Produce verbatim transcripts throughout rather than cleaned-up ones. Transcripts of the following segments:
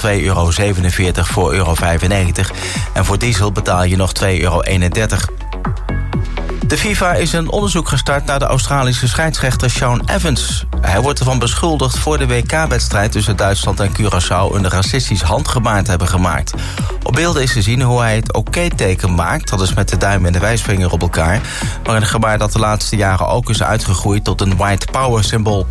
twee euro zevenenveertig voor euro vijfennegentig. En voor diesel betaal je nog twee euro eenendertig. De FIFA is een onderzoek gestart naar de Australische scheidsrechter Shaun Evans. Hij wordt ervan beschuldigd voor de W K-wedstrijd tussen Duitsland en Curaçao een racistisch handgebaar te hebben gemaakt. Op beelden is te zien hoe hij het oké-teken maakt, dat is met de duim en de wijsvinger op elkaar, maar een gebaar dat de laatste jaren ook is uitgegroeid tot een white power-symbool.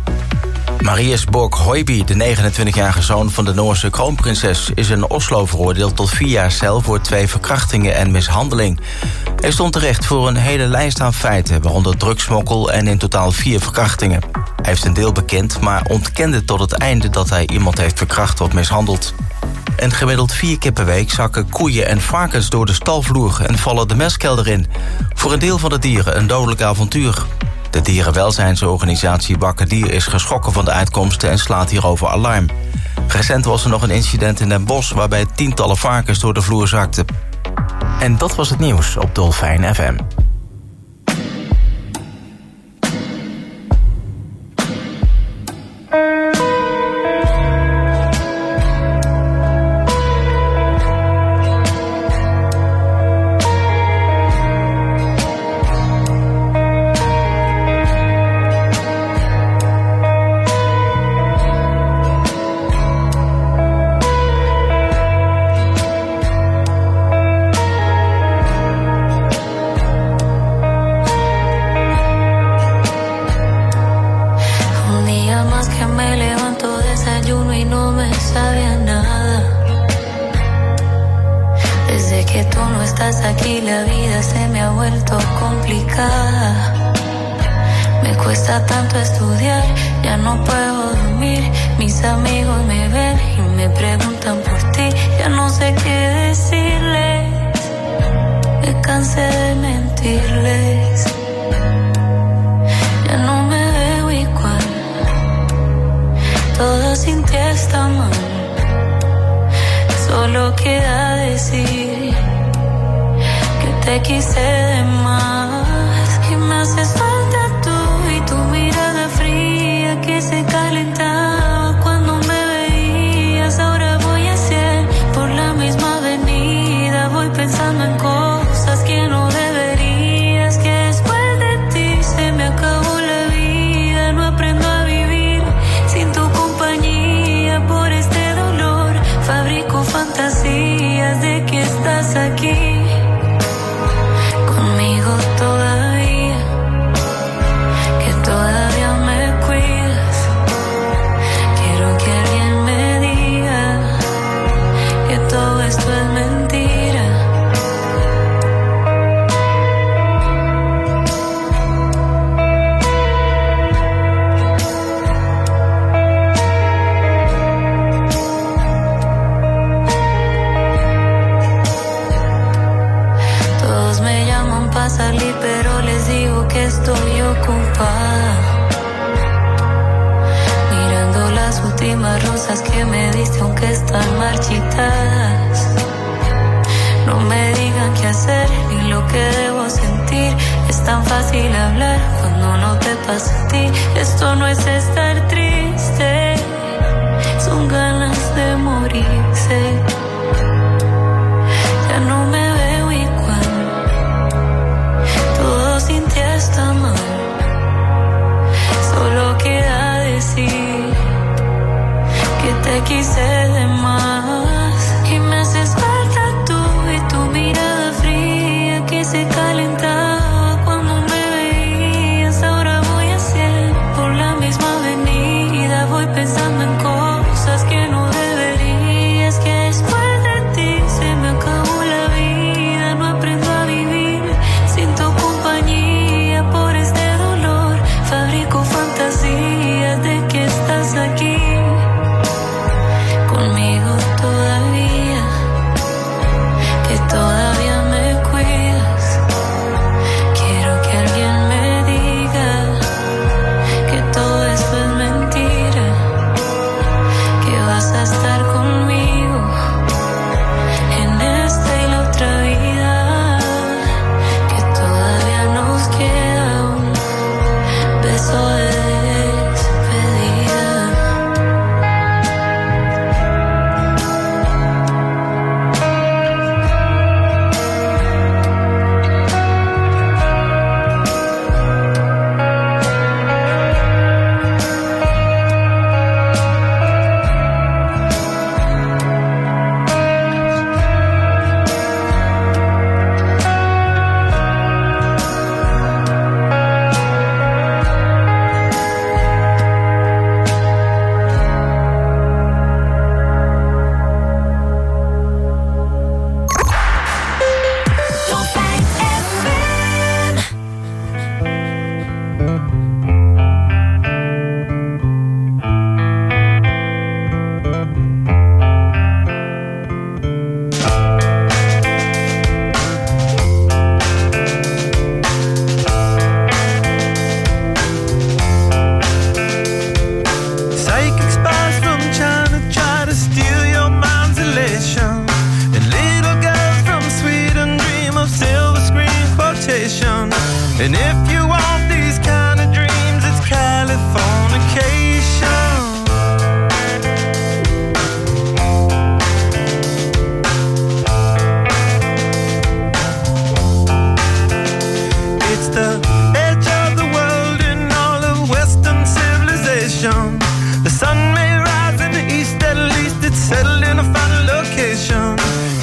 Marius Borg-Høiby, de negenentwintigjarige zoon van de Noorse kroonprinses, is in Oslo veroordeeld tot vier jaar cel voor twee verkrachtingen en mishandeling. Hij stond terecht voor een hele lijst aan feiten, waaronder drugsmokkel en in totaal vier verkrachtingen. Hij heeft een deel bekend, maar ontkende tot het einde dat hij iemand heeft verkracht of mishandeld. En gemiddeld vier keer per week zakken koeien en varkens door de stalvloer en vallen de mestkelder in. Voor een deel van de dieren een dodelijk avontuur. De dierenwelzijnsorganisatie Wakker Dier is geschrokken van de uitkomsten en slaat hierover alarm. Recent was er nog een incident in Den Bosch waarbij tientallen varkens door de vloer zakten. En dat was het nieuws op Dolfijn F M. Pensando en cosas que no deberías, que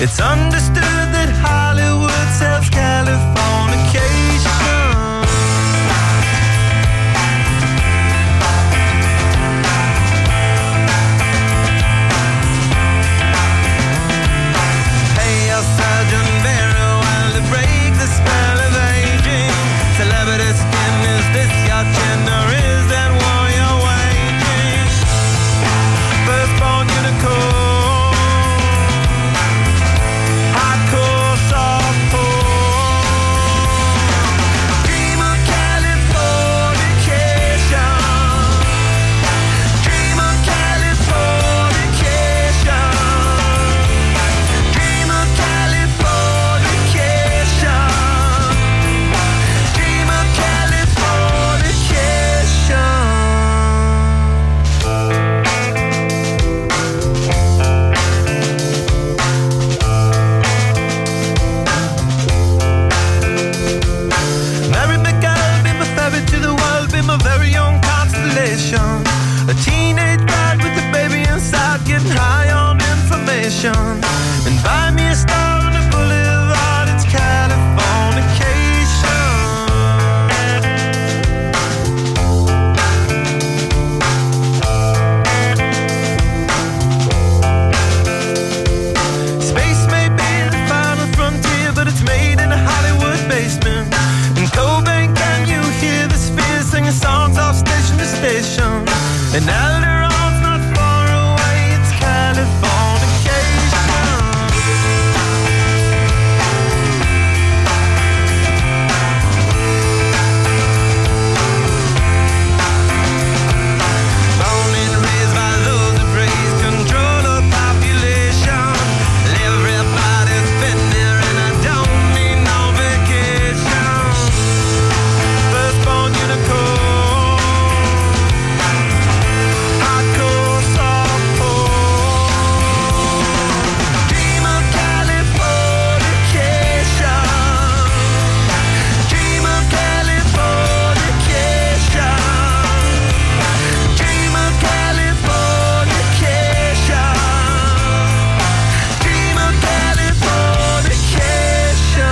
It's understood that Hollywood sells Californication. Hey, El Sergeant Barrow, while to break the spell of aging. Celebrity skin, is this your chin or is that war you're waging? Firstborn unicorn, hardcore softcore. Dream of Californication. Dream of Californication. Dream of Californication. Dream of Californication. Mary McGill, be my ferry to the world, be my very own constellation. A teenage bride with a baby inside, getting high on information. And buy me a star on the boulevard, it's Californication. Space may be the final frontier, but it's made in a Hollywood basement. In Cobain, can you hear the spheres singing songs off station to station? And Alderon's not far away, it's Californication. Born and raised by those that praise control of population. Everybody's been there and I don't need no vacation. Firstborn unicorn, hardcore softcore. Dream of Californication. Dream of Californication. Dream of Californication. Dream of Californication.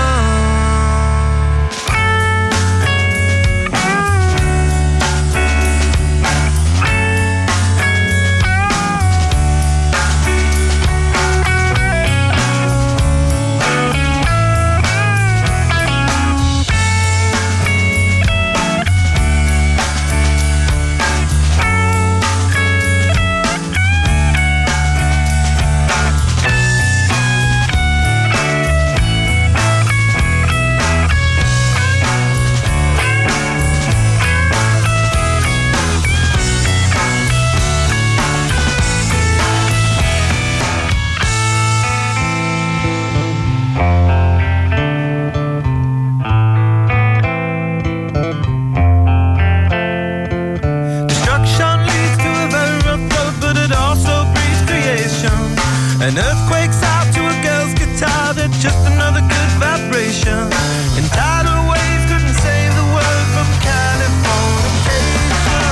Destruction leads to a very rough road, but it also breeds creation. An earthquake's out to a girl's guitar, that's just another good vibration. And tidal waves couldn't save the world from Californication.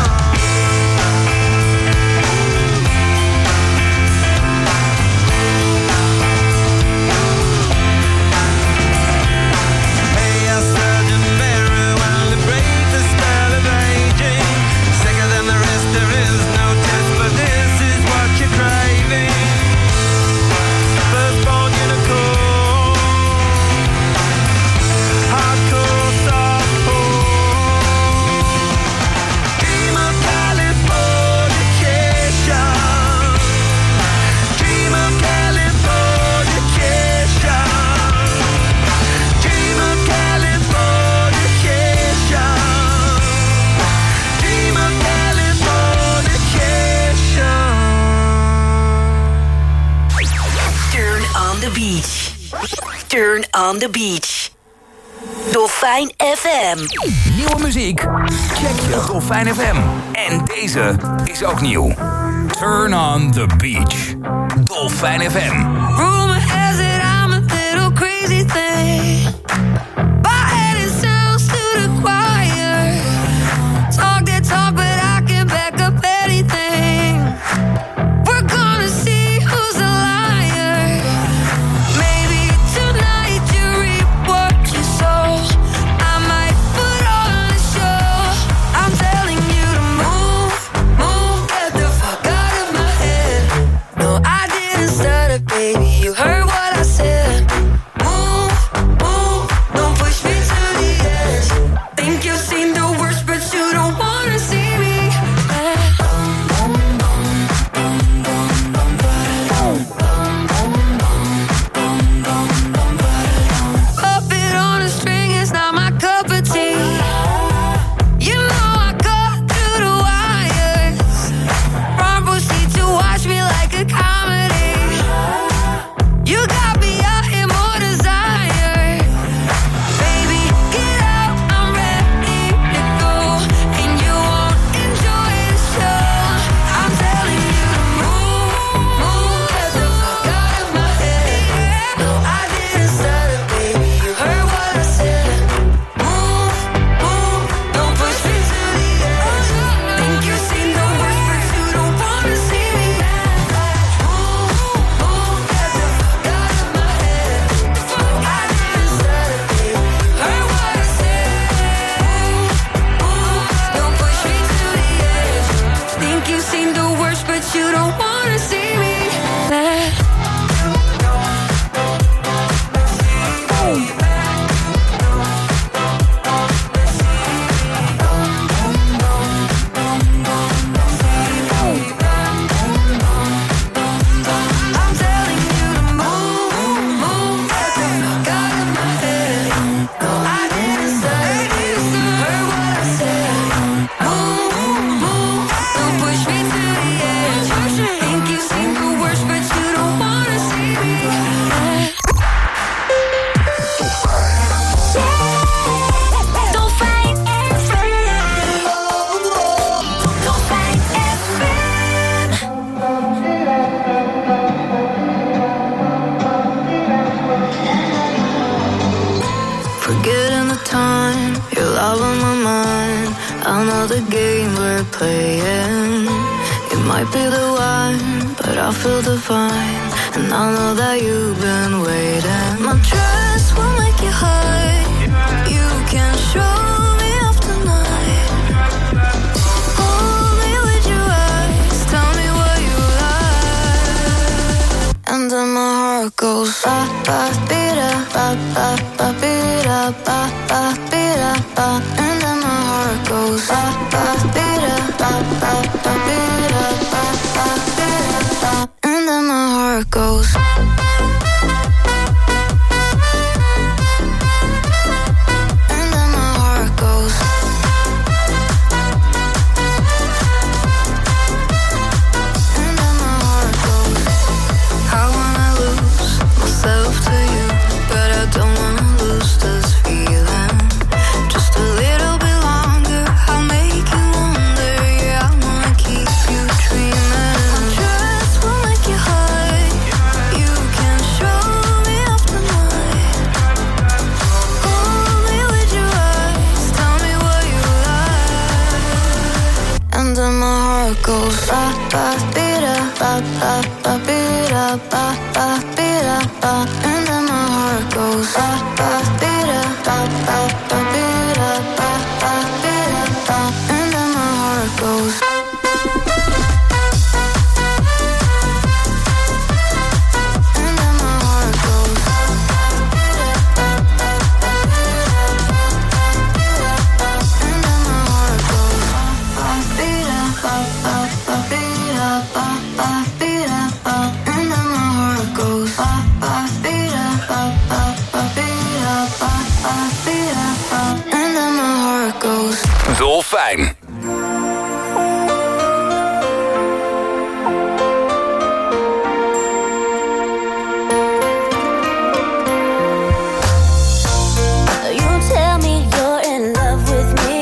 Hey, El Sergeant Barrow, while to break the spell of aging. Sicker than the rest, there is no test, but this is what you're craving. Firstborn unicorn, hardcore softcore. Dream of Californication. Dream of Californication. Dream of Californication. Dream of Californication. Turn on the beach. Turn on the beach. Dolfijn F M. Nieuwe muziek? Check je Dolfijn F M. En deze is ook nieuw. Turn on the beach. Dolfijn F M. Rumor has it I'm a little crazy thing. My head is sounds to the choir. Talk that talk, but I can back up anything. We're gonna see who's a liar. Maybe started, baby. You heard what I said. Move, move, don't push me to the edge. Think you've seen the worst, but you don't wanna see me. Puppet on a string is not my cup of tea. You know I cut through the wires. Front row seat to watch me like a comedy. You got me out here more desire. Baby, get out, I'm ready to go. And you won't enjoy the show. I'm telling you to move, move, get the fuck out of my head. No, I didn't start it, baby. You heard what I said. Move, move, don't push me to the edge. Think you've seen the worst, but you don't wanna see me. Move, move, get the fuck out of my head. I didn't start it, baby. You heard what I said. Move, don't push me to the edge. Think you've seen the worst, but you don't wanna see me. I'm telling you to move, move, get the fuck out of my head. I didn't start it, you heard what I said. Move, move, don't push me to the edge. Think you've seen the worst, but you don't wanna see me. Dolfijn F M. Dolfijn F M. Forgetting the time, your love on my mind. I know the game we're playing. It might be the wine, but I feel divine. And I know that you've been waiting. My dress will make you high. You can show me off tonight. Hold me with your eyes. Tell me what you like. And then my heart goes ba ba beat up, ba ba ba beat up, ba ba beat up, ba. And then my heart goes ba ba beat up, ba ba ba beat up, ba ba beat up, ba. And then my heart goes. And then my heart goes. And then my heart goes. I wanna lose myself to you, but I don't wanna lose this feeling. Just a little bit longer, I'll make you wonder. Yeah, I wanna keep you dreaming. My dress will make you high. You can show me off tonight. Hold me with your eyes. Tell me what you like. And then my heart goes ba ba beat up, ba ba ba beat up, ba ba beat up, ba. And then my heart goes ba ba beat up, ba ba ba beat up, ba ba beat up, ba. And then my heart goes. And then my heart goes. And then my heart goes. Ba beat up, ba ba ba beat up, ba ba beat up, ba. And then my heart goes. Ba ba beat up, ba ba ba beat up, ba ba beat up, ba. And then my heart goes. Dolfijn. You tell me you're in love with me,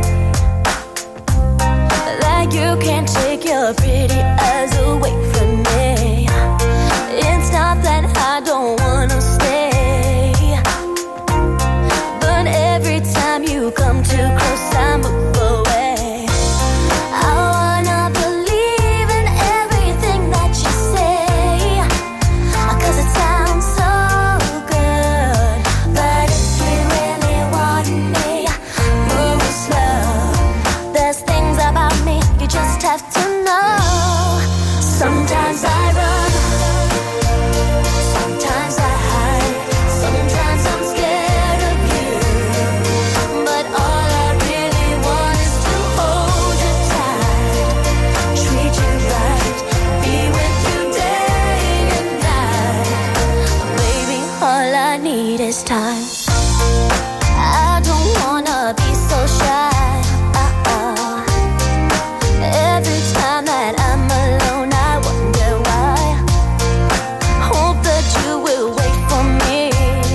like you can't take your pretty eyes away from me. It's not that I don't wanna stay, but every time you come too close I move away. I need is time. I don't wanna be so shy. Uh-uh. Every time that I'm alone, I wonder why. Hope that you will wait for me.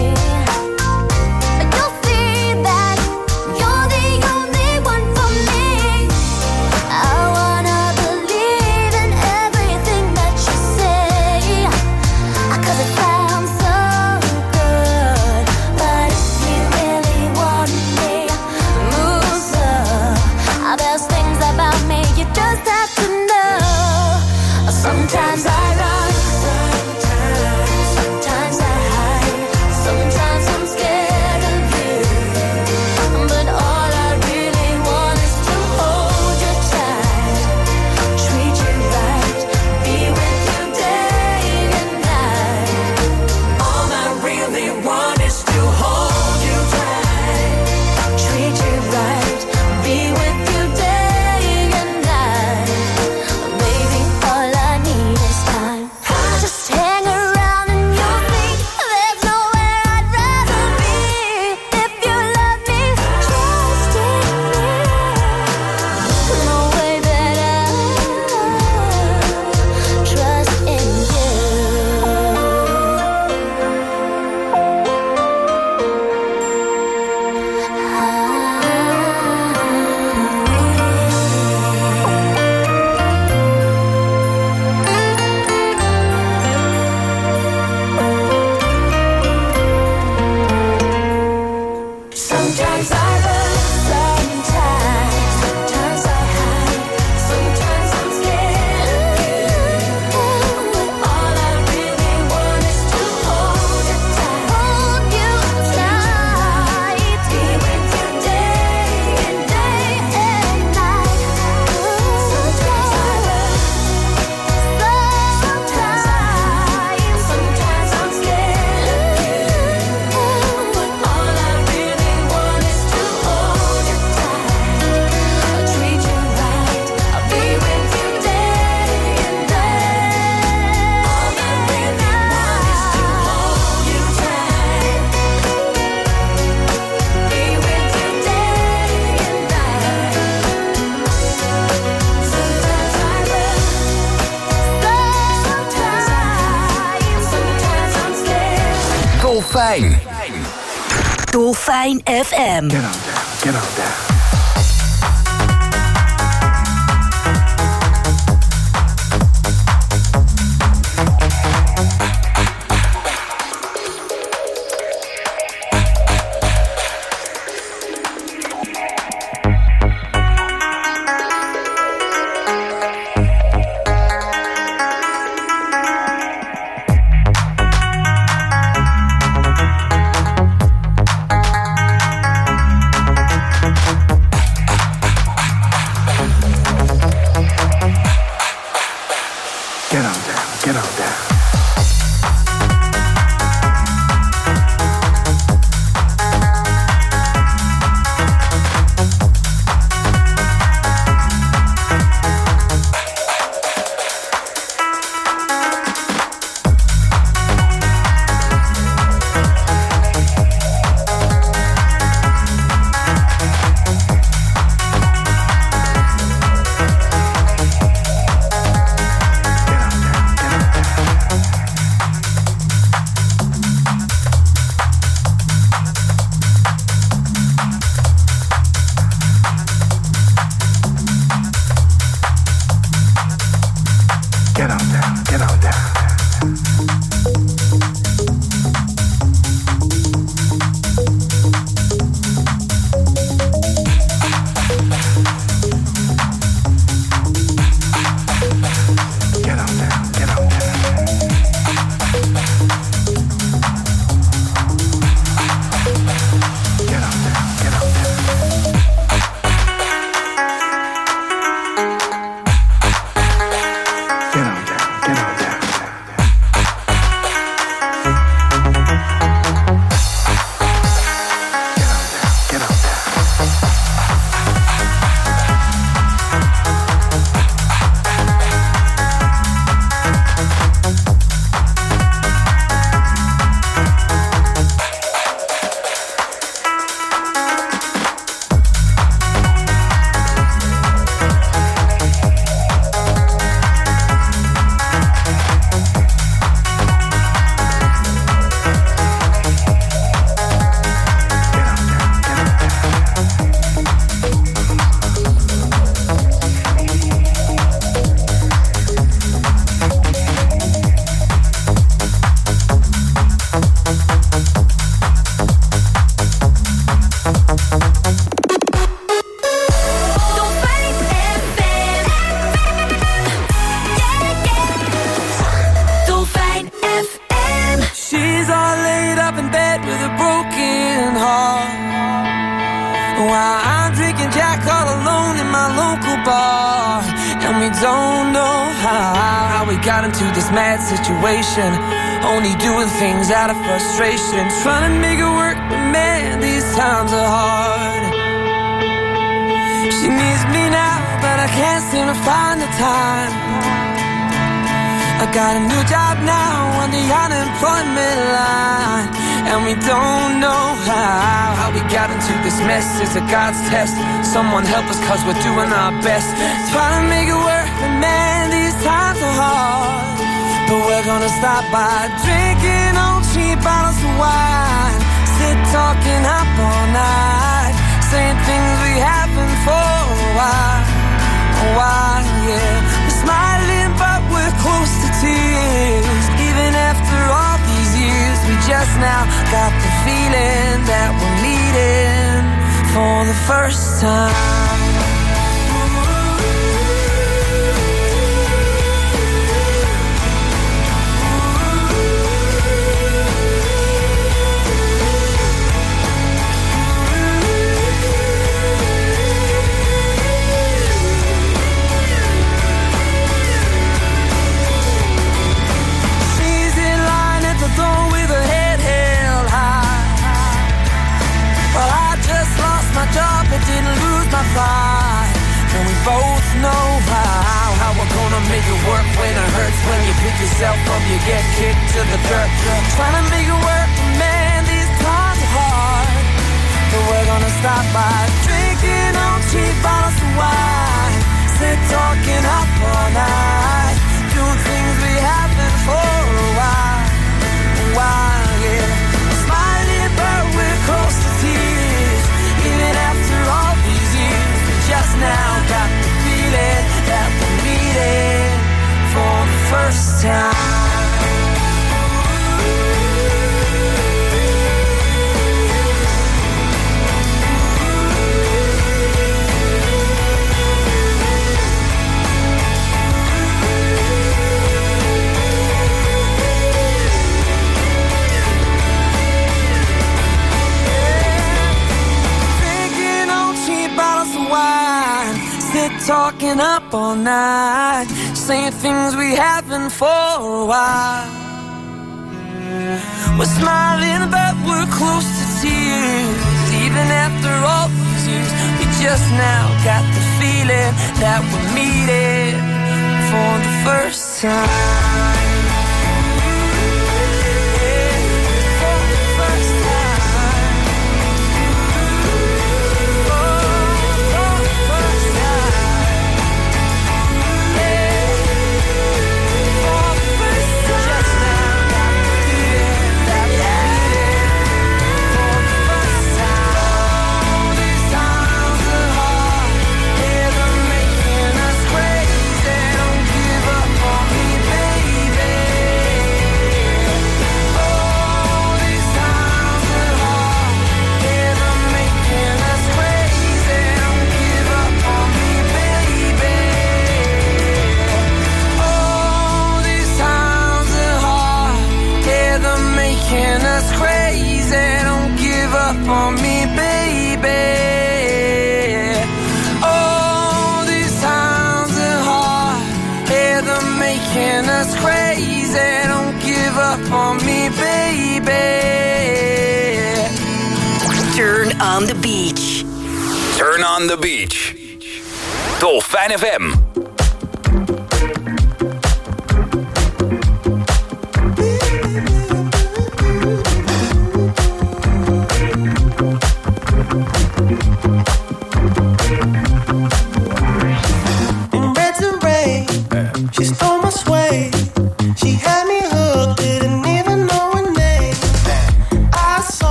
You'll see that you're the only one for me. I wanna believe in everything that you say, 'cause it sounds so good. But if you really want me, move slow. There's things about me you just have to know. Sometimes I run, sometimes, sometimes I hide, sometimes I'm scared of you. But all I really want is to hold you tight, treat you right, be with you day and night. All I really want is to hold you tight, treat you right, be with you day and night. Baby, all I need is time. Just hang around and you'll see there's nowhere I'd rather be. If you love me, trust in me. The way that I trust in you. Sometimes I run, sometimes, sometimes I hide, sometimes I'm scared of you. But all I really want is to hold you tight, hold you tight, be with you day and day and night. Sometimes I run, sometimes I hide, sometimes I'm scared of you. But all I really want is to hold you tight, I'll treat you right, I'll be with you day and day. All I really want is to hold you tight, be with you day and night. Sometimes I run, sometimes I hide, sometimes I'm scared. Dolfijn. Dolfijn F M. Get out there. Get out there. why I'm drinking Jack all alone in my local bar. And we don't know how, how we got into this mad situation. Only doing things out of frustration. Trying to make it work, but man, these times are hard. She needs me now, but I can't seem to find the time. I got a new job now on the unemployment line. And we don't know how, how we got into this mess. It's a God's test. Someone help us cause we're doing our best. Trying to make it work, but man, these times are hard. But we're gonna stop by drinking on cheap bottles of wine. Sit talking up all night, saying things we haven't for a while. A while, yeah. We're smiling but we're close to tears. Even after all these years, we just now got the feeling that we're meeting for the first time. Didn't lose my pride. And we both know how, how we're gonna make it work when it hurts. When you pick yourself up, you get kicked to the dirt. Trying to make it work, man, these times are hard. But we're gonna stop by drinking on cheap bottles of wine. Sit talking up all night, doing things we haven't for a while. A while, yeah. Smiling but we're close to tears. Even after all these years, we just now got the feeling that we're meeting for the first time. Talking up all night, saying things we haven't for a while. We're smiling but we're close to tears. Even after all these years, we just now got the feeling that we're meeting for the first time. On me, baby. Oh, these times are hard. Yeah, they're making us crazy. Don't give up on me, baby. Turn on the beach. Turn on the beach. Dolfijn F M.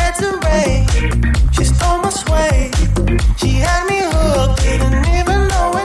She had me hooked, didn't even know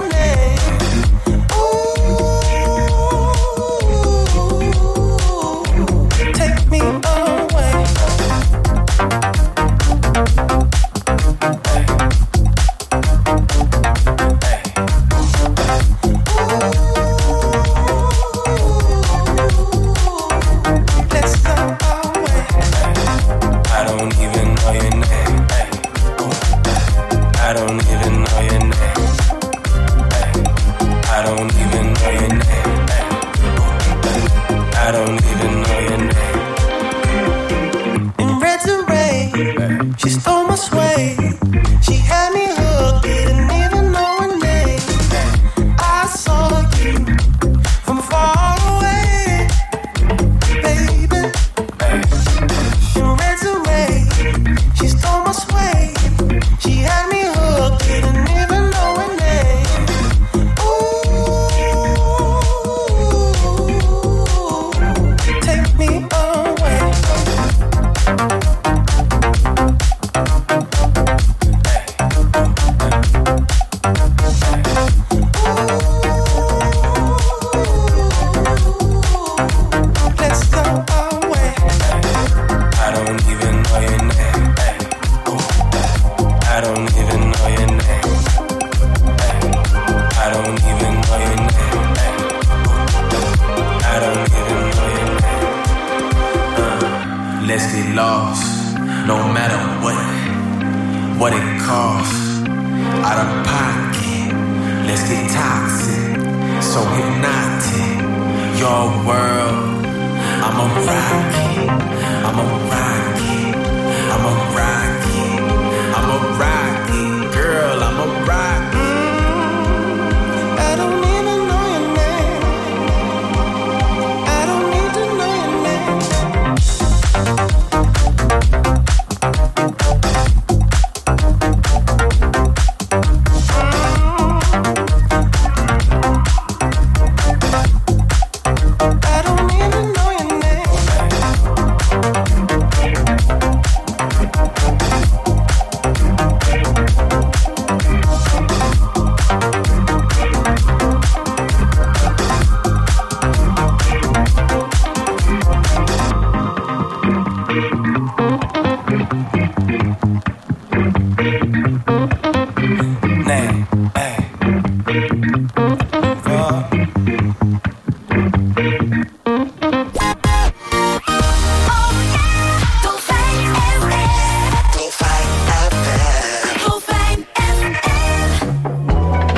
don't even know your name. I don't even know your name. Uh, let's get lost, no matter what, what it costs. Out of pocket, let's get toxic, so hypnotic. Your world, I'm a rocket, I'm a rocket, I'm a rocket, I'm a rocket, girl, I'm a rocket. I don't even know your name. I don't need to know your name. I don't even know your name. Name, hey. Uh. Dolfijn F M. Dolfijn F M. Dolfijn F M.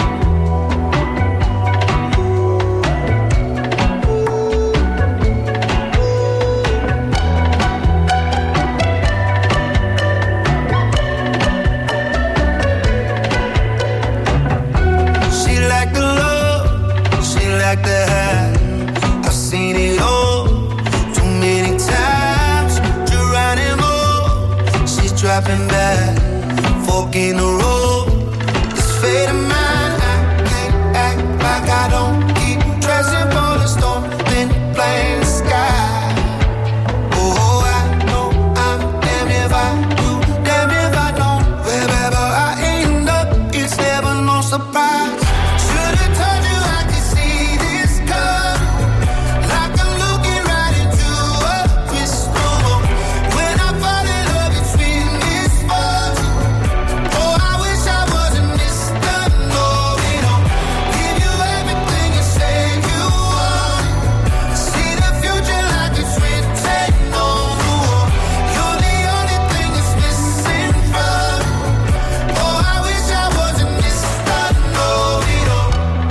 She like the love, she like the high. I've seen it all too many times. Geronimo, she's dropping back, fork in the road. This fate of mine, I can't act like I don't keep dressing for the storm, then blame the sky. Oh, I know I'm damned if I do, damned if I don't. Wherever I end up, it's never no surprise. Should've told you I could see this coming, like I'm looking right into a crystal ball. When I fall in love, it's with misfortune. Oh, I wish I wasn't Mister Know-It-All. Give you everything you say you want. See the future like it's written on the wall. You're the only thing that's missing from me. Oh, I wish I wasn't Mister Know-It-All.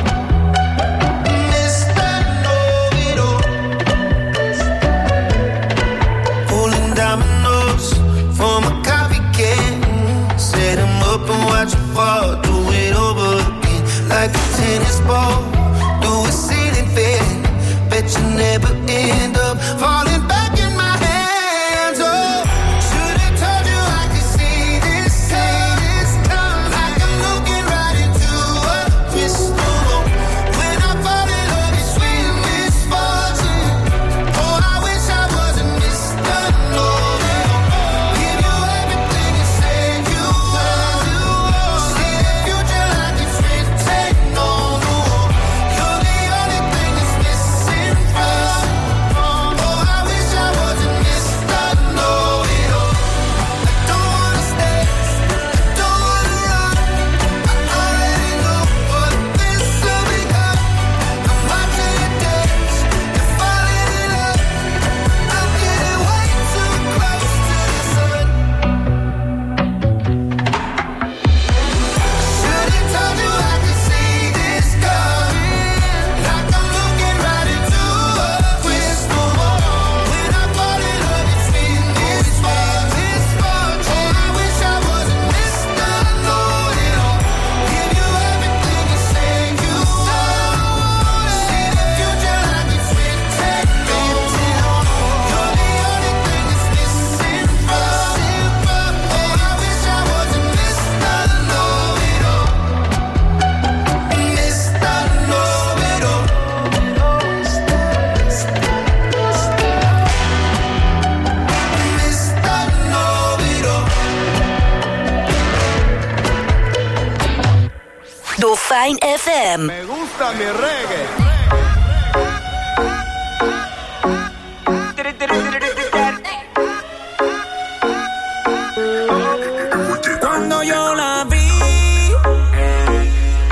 Mister Know-It-All. Pulling dominoes from a copycat. Set 'em up and watch 'em fall. Do it over again like a tennis ball. Do a ceiling fan. Bet you never end up falling back in my hands. Oh, should've told you I could see this coming, like I'm looking right into a crystal ball. When I fall in love, it's with misfortune. Oh, I wish I wasn't Mister Know-It-All. Give you everything you say you want. See the future like it's written on the wall. You're the only thing that's missing from me. Oh, I wish I wasn't Mister Know-It-All. I don't wanna stay, I don't wanna run. I already know what this will become. I'm watching you dance, you're falling in love. I'm getting way too close to the sun. Should've told you I could see this coming, like I'm looking right into a crystal ball. When I fall in love, it's with misfortune. Oh, I wish I wasn't Mister Know-It-All. Give you everything you say you want. See the future like it's written on the wall. You're the only thing that's missing from me. Oh, I wish I wasn't Mister Know-It-All. Mister Know-It-All. Mister Know-It-All. Dolfijn F M. Me gusta mi reggae. Cuando yo la vi,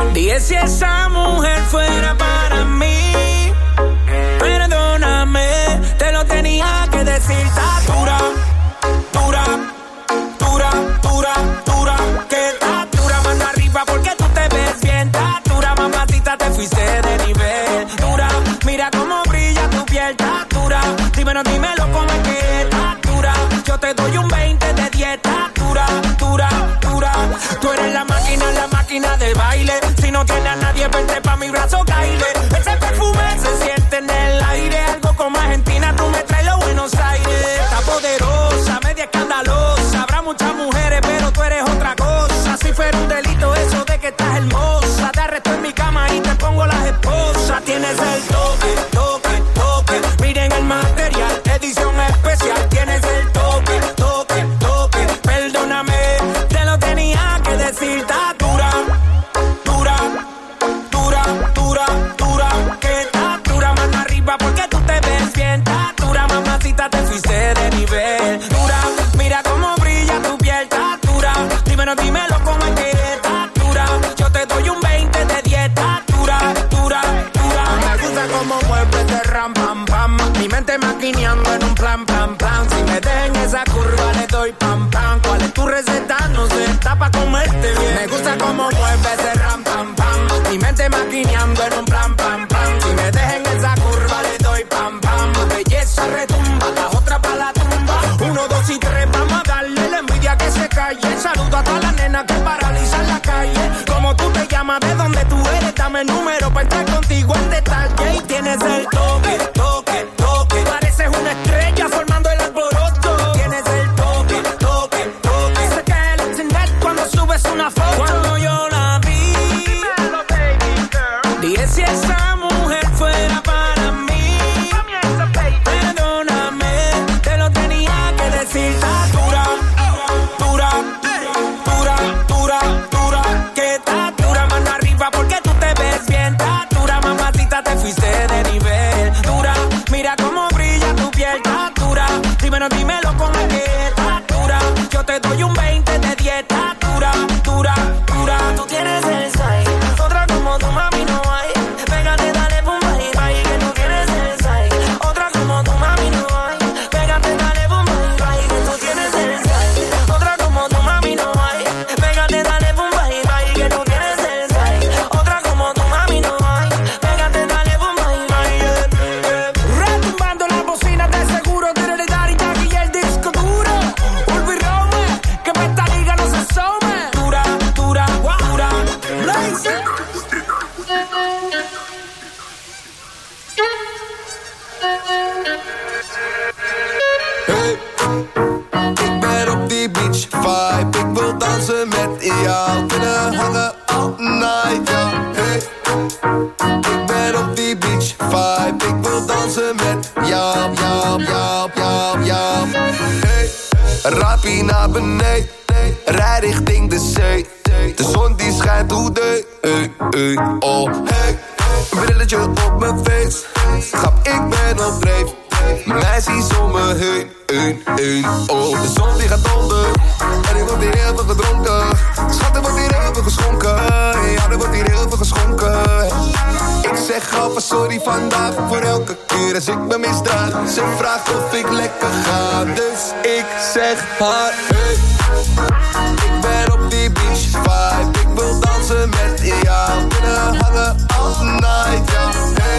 si esa mujer fuera para mí, perdóname, te lo tenía que decir. Está dura, dura, dura, dura, dura, que está dura, mano arriba porque tú te ves bien. Está dura, mamacita, te fuiste de nivel. Dura, mira cómo brilla tu piel. Está dura, dímelo, dímelo cómo es que está dura. Yo te doy un veinte de dieta. Dura, dura, dura. Tú eres la máquina, la máquina del baile. Si no tienes a nadie, vente pa' mi brazo, caile. Ese perfume se siente en el aire. Algo como Argentina, tú me traes los Buenos Aires. Está poderosa, media escandalosa. Habrá muchas mujeres, pero tú eres otra cosa. Si fuera un delito eso de que estás hermosa, te arresto en mi cama y te pongo las esposas. Tienes el toque, toque, toque. Miren el material, edición especial. Tienes el toque, toque, toque. Perdóname, te lo tenía que decir. Está dura, dura, dura, dura, dura. Que está dura, mano arriba porque tú te ves bien. Está dura, mamacita, te fuiste de nivel. Dura, mira cómo brilla tu piel. Está dura, dímelo, dímelo cómo es que está dura. Yo te doy un veinte de dieta. Dura, dura, dura. Me gusta cómo mueves ese ram, pam, pam. Mi mente maquineando en un plan, plan, plan. Si me den esa curva le doy pam, pam. ¿Cuál es tu receta? No sé, está pa' comerte bien. Me gusta cómo mueves ese ram, pam, pam. Mi mente maquineando en un plan, pam, pam. Si me dejen esa curva le doy pam, pam. Belleza retumba, la otra pa' la tumba. Uno, dos y tres, vamos a darle la envidia que se calle. Saludo a todas las nenas que paralizan la calle. Como tú te llamas, de dónde tú eres, dame el número pa' entrar contigo en detalle. Y tienes el toque, toque, toque. Pareces una estrella formando el alboroto. Tienes el toque, toque, toque. Sé que el internet cuando subes una foto. Cuando yo la vi, dije si esa mujer fuera para mí, perdóname, te lo tenía que decir. Está dura, dura, dura, dura, dura. Que está dura, mano arriba porque tú te ves bien. Está dura, mamacita, te fuiste de nivel. Dura, mira cómo brilla tu piel. Está dura, dímelo, dímelo cómo es que está dura. Yo te doy un veinte de dieta. Dura, dura, dura. Tú tienes el size, otra como tu mami no hay. Pégate, dale, pum, bye, bye, que tú tienes el size. Otra como tu mami no hay. Pégate, dale, pum, bye, bye, que tú tienes el size. Otra como tu mami no hay. Pégate, dale, pum, bye, bye, que tú tienes el size. Otra como tu mami no hay. Pégate, dale, pum, bye, bye, yeah, yeah. Retumbando las bocinas de seguro. Dirty Daddy Yankee y el disco duro. Ulvi Rome, que pa' esta liga no se asome. Dura, dura, dura. Blaze. Hey, ik ben op die beach vibe. Ik wil dansen met jou, kunnen hangen all night, ja. Hey, ik ben op die beach vibe. Ik wil dansen met jou, jou, jou, jou, jou. Hey, rappie naar beneden, rij richting de zee. De zon die schijnt hoe de, hey, hey, oh, hey. Een brilletje op mijn face, grap, ik ben op dreef. Meisjes om me heen, heen, heen, oh. De zon die gaat onder, en ik word hier heel veel gedronken. Schat, er wordt hier heel veel geschonken, ja, er wordt hier heel veel geschonken. Ik zeg alvast sorry vandaag, voor elke keer als ik me misdraag. Ze vraagt of ik lekker ga, dus ik zeg haar, hey. Ik ben op die beach vibe, ik wil dansen met jou. Kunnen hangen all night, ja, hey.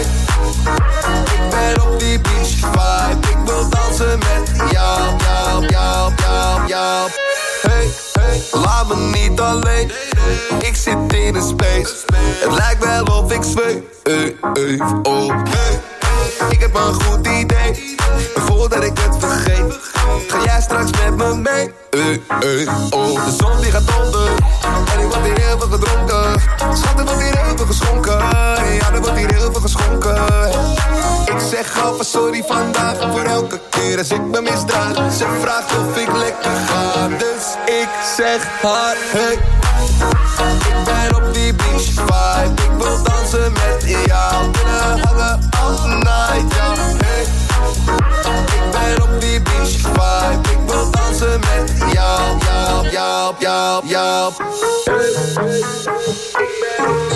Ik ben op die beach vibe, ik wil dansen met jou, jou, jou, jou, jou. Hey, hey, laat me niet alleen, ik zit in een space. Het lijkt wel of ik zweef, hey, hey, oh, hey. Ik heb een goed idee, voordat ik het vergeet. Ga jij straks met me mee, hey, hey, oh. De zon die gaat onder, en ik word hier heel veel gedronken. Schat, er wordt hier heel veel geschonken, ja, er wordt hier heel veel geschonken. Ik zeg alvast sorry vandaag, voor elke keer als ik me misdraag. Ze vraagt of ik lekker ga, dus ik zeg haar, hey. Ik ben op die beach vibe, ik wil dansen met jou. Kunnen hangen all night, ja, hey. Ik ben op die beach vibe, ik wil dansen met jou, jou, jou, jou, jou. Hey, hey. Ik ben op die beach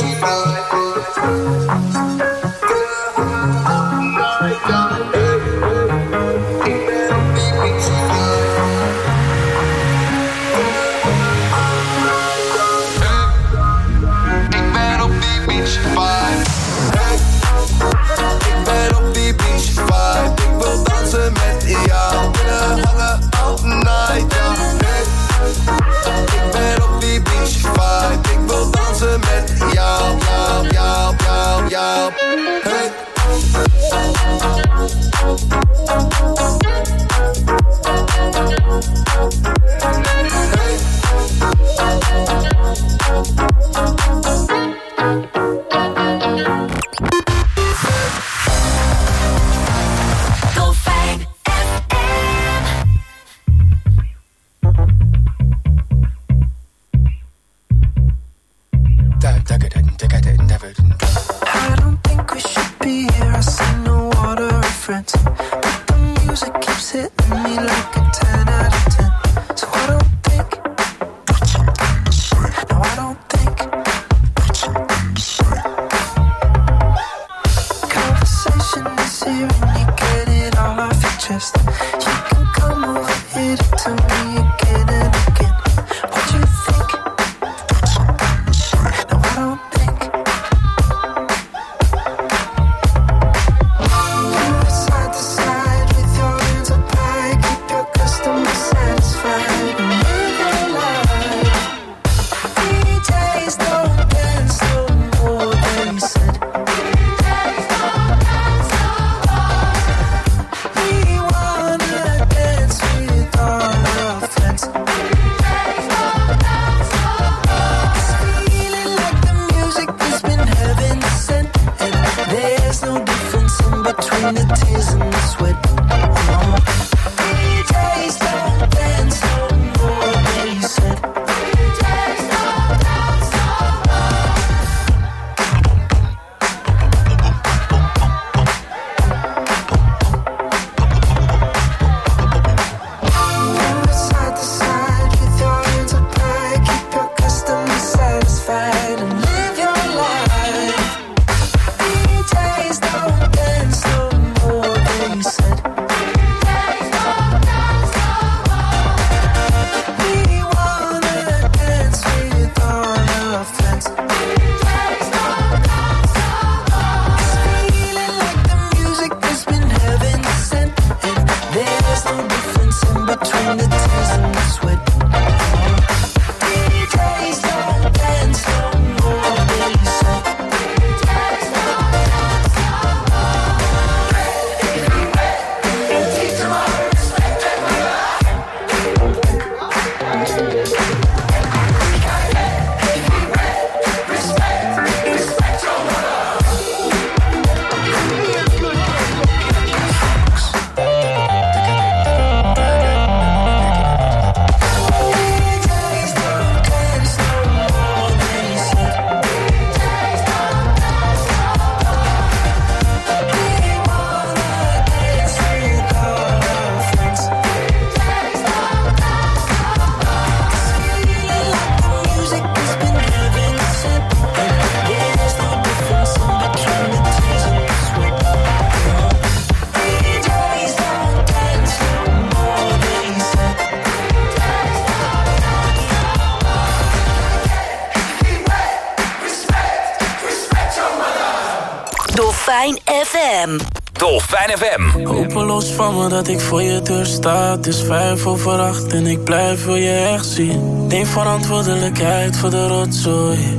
Dolfijn F M. Dolfijn F M. Hopeloos van me dat ik voor je deur sta. Het is vijf over acht en ik blijf wil je echt zien. Neem verantwoordelijkheid voor de rotzooi.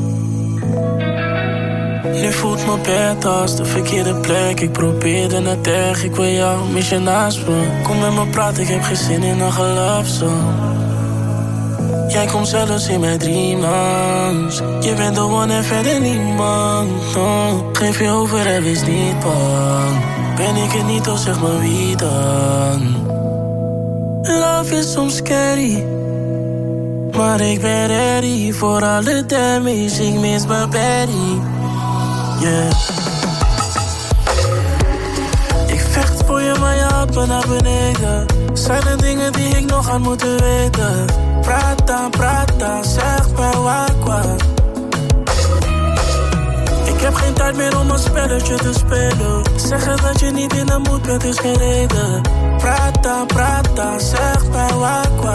Nu voelt mijn bed als de verkeerde plek. Ik probeerde het erg, ik wil jou, mis je naast me. Kom met me praten, ik heb geen zin in een gelafsong. Jij komt zelfs in mijn dream langs. Je bent de one en verder niemand. No. Geef je over en wees niet bang. Ben ik het niet, dan zeg maar wie dan. Love is soms scary, maar ik ben ready voor alle damage. Ik mis mijn baddie. Yeah. Ik vecht voor je, maar je houdt me naar beneden. Zijn er dingen die ik nog aan moet weten? Prata, prata, zeg mij waar kwaad. tijd meer om een spelletje te spelen. Zeggen dat je niet in de moed bent is geen reden. Prata, prata, zeg bij wakwa.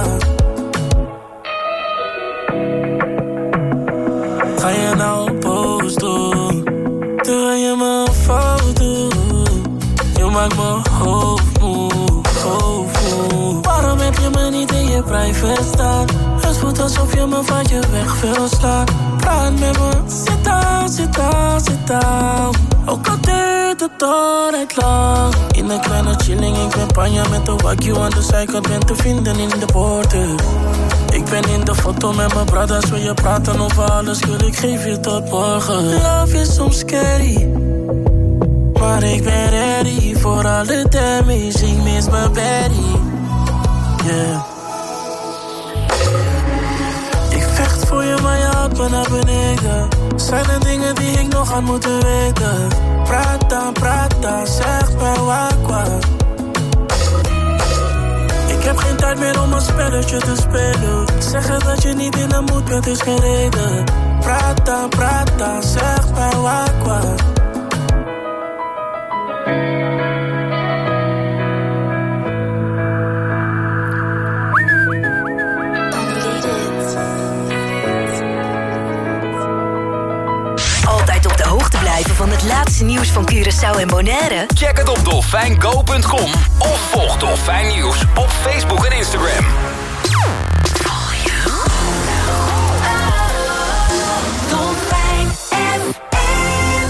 Ga je nou een post doen, terwijl je me een foto doet. Je maakt me hoofd moe, hoofd moe. Waarom heb je me niet in je privé staan? Het voelt alsof je me van je weg wil slaan. Praat met me, zit down, zit down, zit down. Ook al duurt het altijd lang. In een kleine chilling, ik ben panja met de wagyu aan de zijkant. Ben te vinden in de poorten. Ik ben in de foto met mijn brothers, wil je praten over alles, wil ik geef je tot morgen. Love is soms scary, maar ik ben ready voor alle damage, ik mis mijn baddie. Yeah. Ik vecht voor je, maar je houdt me naar beneden. Zijn er dingen die ik nog aan moeten weten? Prata, prata, zeg bij wakwa. Ik heb geen tijd meer om een spelletje te spelen. Zeggen dat je niet in de moed bent is geen reden. Prata, prata, zeg bij wakwa. Altijd op de hoogte blijven van het laatste nieuws van Curaçao en Bonaire? Check het op dolfijn go punt com of volg Dolfijn Nieuws op Facebook en Instagram. Dolfijn F M.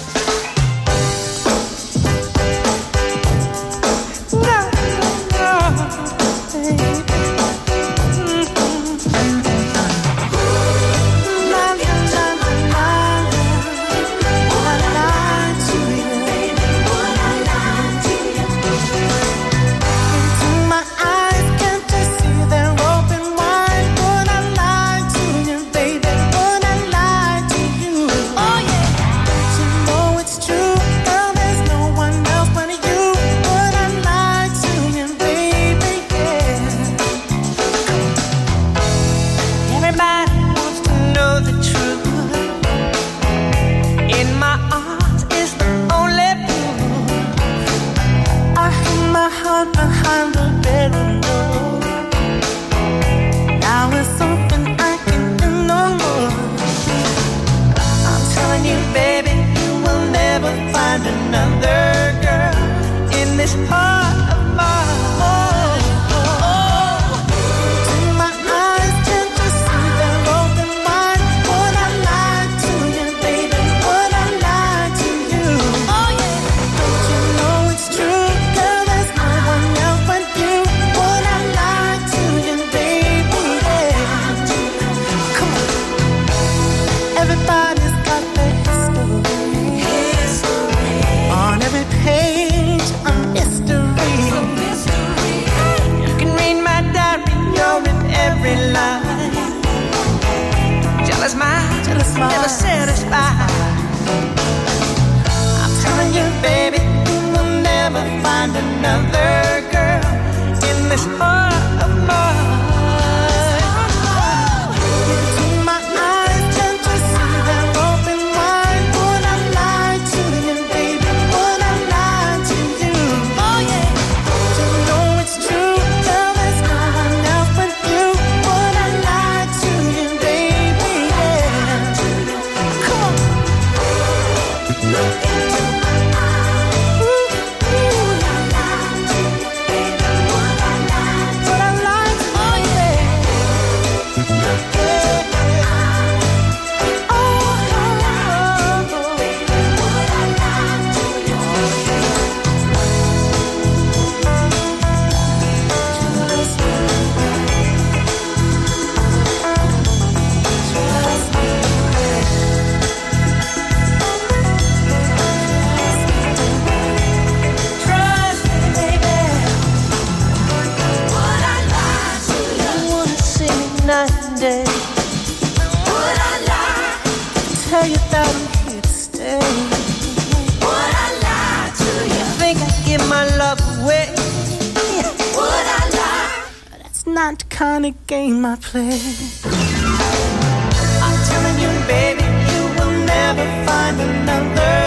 Not the kind of game I play. I'm telling you, baby, you will never find another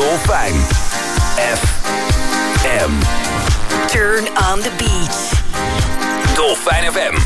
Dolfijn F M. Turn on the beach. Dolfijn F M.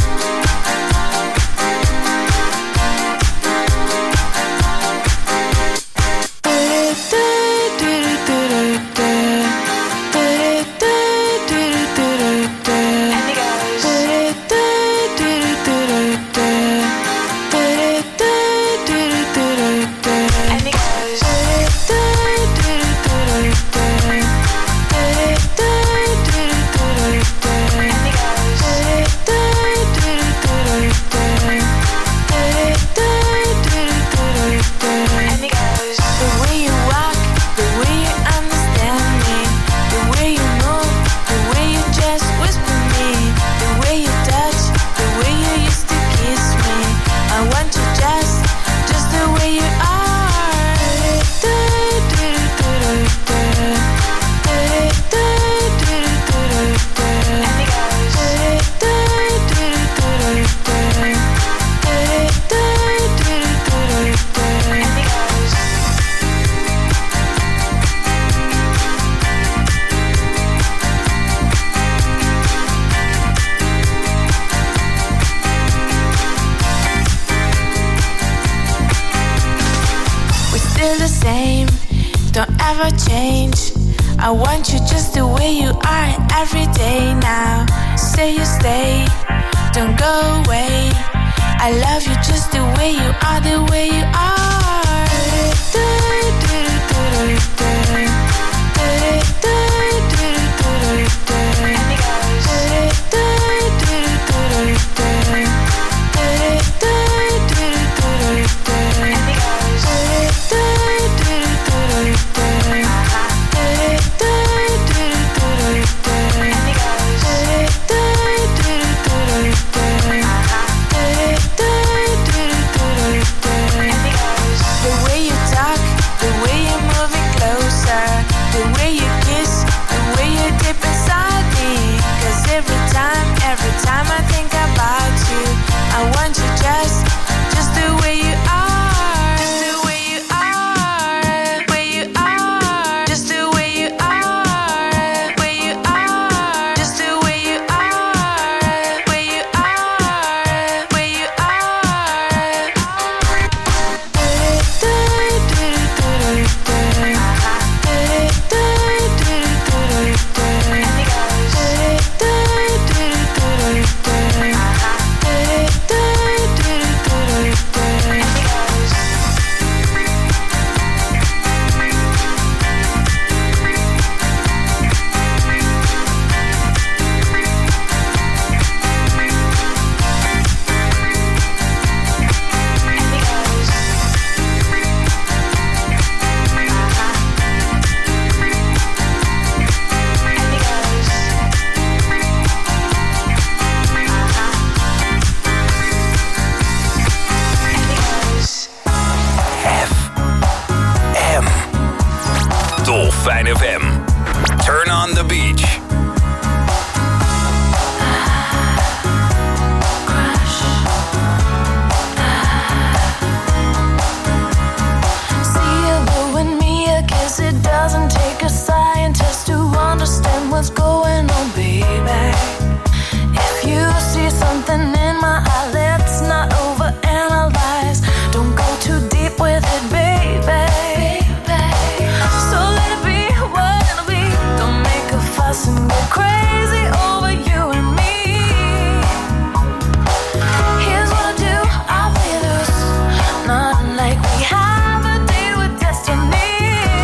Change. I want you just the way you are every day now. Say you stay, don't go away. I love you just the way you are, the way you are. Dolfijn F M. Turn on the beach. See you blowing me a kiss. It doesn't take a scientist to understand what's going on, baby. If you see something in my eye, let's not overanalyze. Don't go too deep with it, baby. So let it be what it'll be. Don't make a fuss and go crazy over you and me. Here's what I do, I play loose. Not like we have a date with destiny.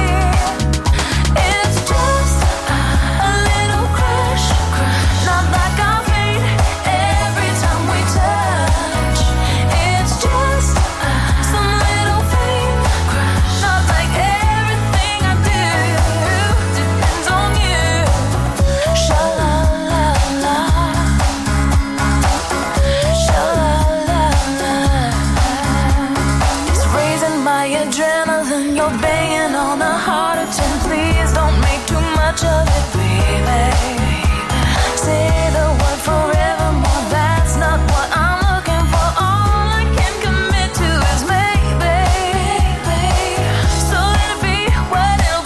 It's just a little crush. Not like I'll fade every time we touch. It's just some little thing. Not like everything I do depends on you. Sha-la-la-la. Sha-la-la-la. It's raising my adrenaline. You're banging on a heart of tin. Please don't make too much of it, baby. Say the word forevermore. That's not what I'm looking for. All I can commit to is maybe. So let it be what it'll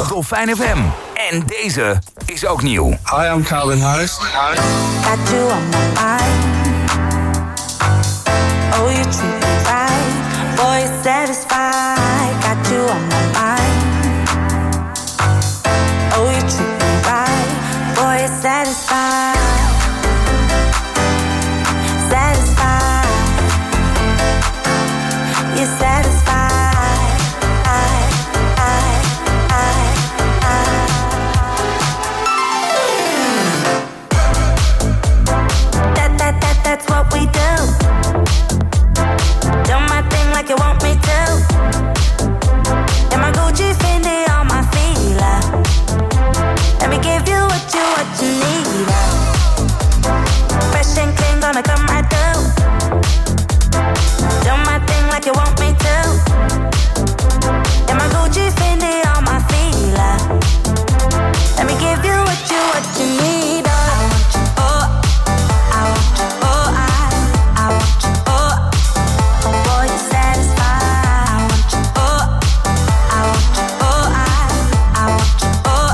Dolfijn F M. En deze is ook nieuw. Hi, I'm Calvin Harris. Got you on my mind. Oh, you treat me right. Boy, you're satisfied. Got you on my mind. Oh, you treat me right. Boy, you're satisfied. Satisfied. You're satisfied. I, I, I, I. That, that, that, that's what we do. Do my thing like you want me to. And my Gucci Fendi on my feet. uh. Let me give you what you, what you need. uh. Fresh and clean, gonna come right through. Do my thing like you want me to. And my Gucci Fendi on my feet. uh. Let me give you what you, what you need. uh. I want you, oh, I want you, oh, I, I want you, oh. Boy, you're satisfied. I want you, oh, I want you, oh, I, I want you, oh.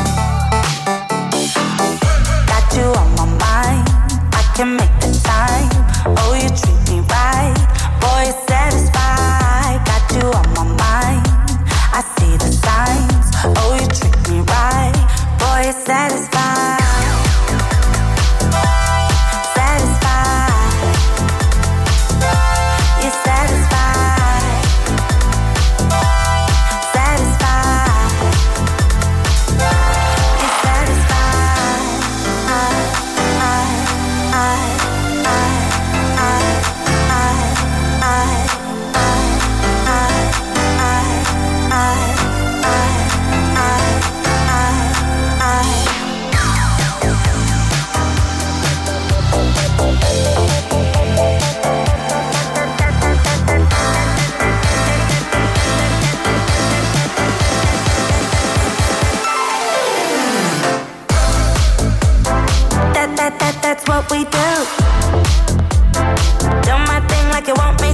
Got you on my mind. I can make the time. Oh, you treat me right. Boy, you're satisfied. Got you on my mind. I see the signs. Oh, you treat me right. Boy, you're satisfied. Satisfied. You're satisfied. Satisfied. You're satisfied. I, I, I, I, I, I, I, I, I, That, that, that, that's what we do. Do my thing like you want me